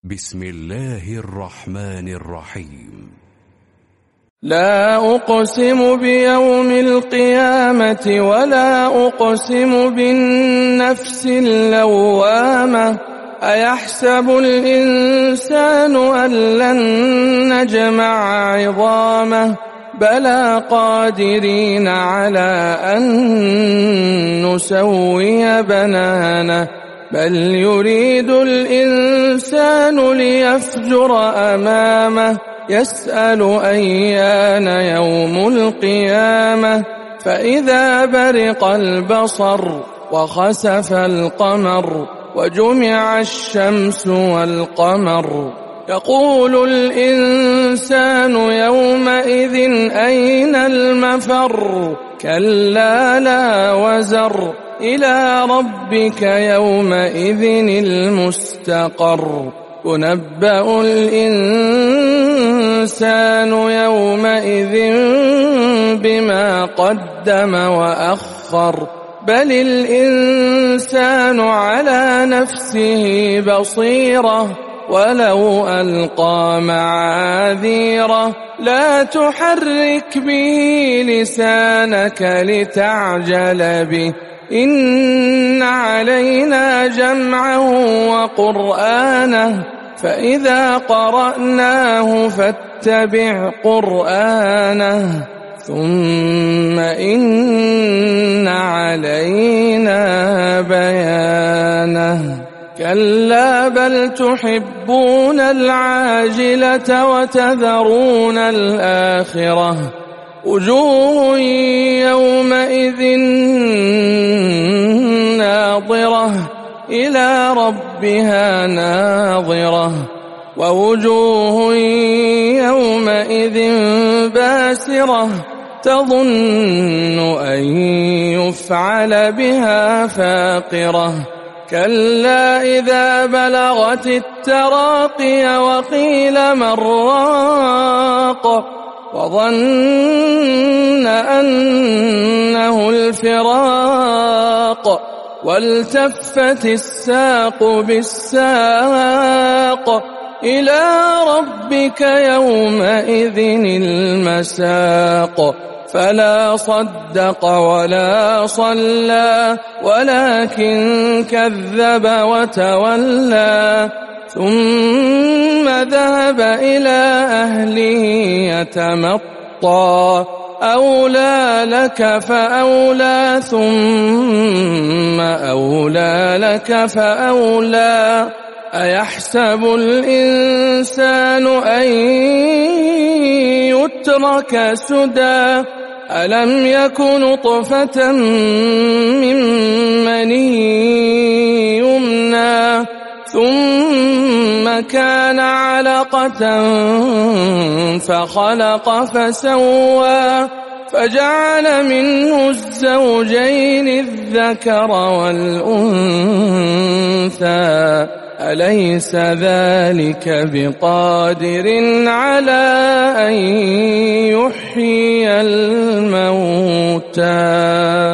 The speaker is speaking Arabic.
بسم الله الرحمن الرحيم. لا أقسم بيوم القيامة ولا أقسم بالنفس اللوامة أيحسب الإنسان أن لن نجمع عظامه بلى قادرين على أن نسوي بنانه بل يريد الإنسان ليفجر أمامه يسأل أيان يوم القيامة فإذا برق البصر وخسف القمر وجمع الشمس والقمر يقول الإنسان يومئذ أين المفر كلا لا وزر إلى ربك يومئذ المستقر ينبأ الإنسان يومئذ بما قدم وأخر بل الإنسان على نفسه بصيرة ولو ألقى معاذيره لا تحرك به لسانك لتعجل به إن علينا جمعه وقرآنه فإذا قرأناه فاتبع قرآنه ثم إن علينا بيانه كلا بل تحبون العاجلة وتذرون الآخرة وجوه يومئذ ناظرة إلى ربها ناظرة ووجوه يومئذ باسرة تظن أن يفعل بها فاقرة كلا إذا بلغت التراقي وقيل من راق وظن أنه الفراق والتفت الساق بالساق إلى ربك يومئذ المساق فلا صدق ولا صلى ولكن كذب وتولى ثم ذهب إلى أهله يتمطى أولى لك فأولى ثم أولى لك فأولى أيحسب الإنسان أن يترك سدى ألم يكن نطفة من مني يمنى ثم كان علقة فخلق فسوى فجعل منه الزوجين الذكر والأنثى أليس ذلك بقادر على أن يحيي الموتى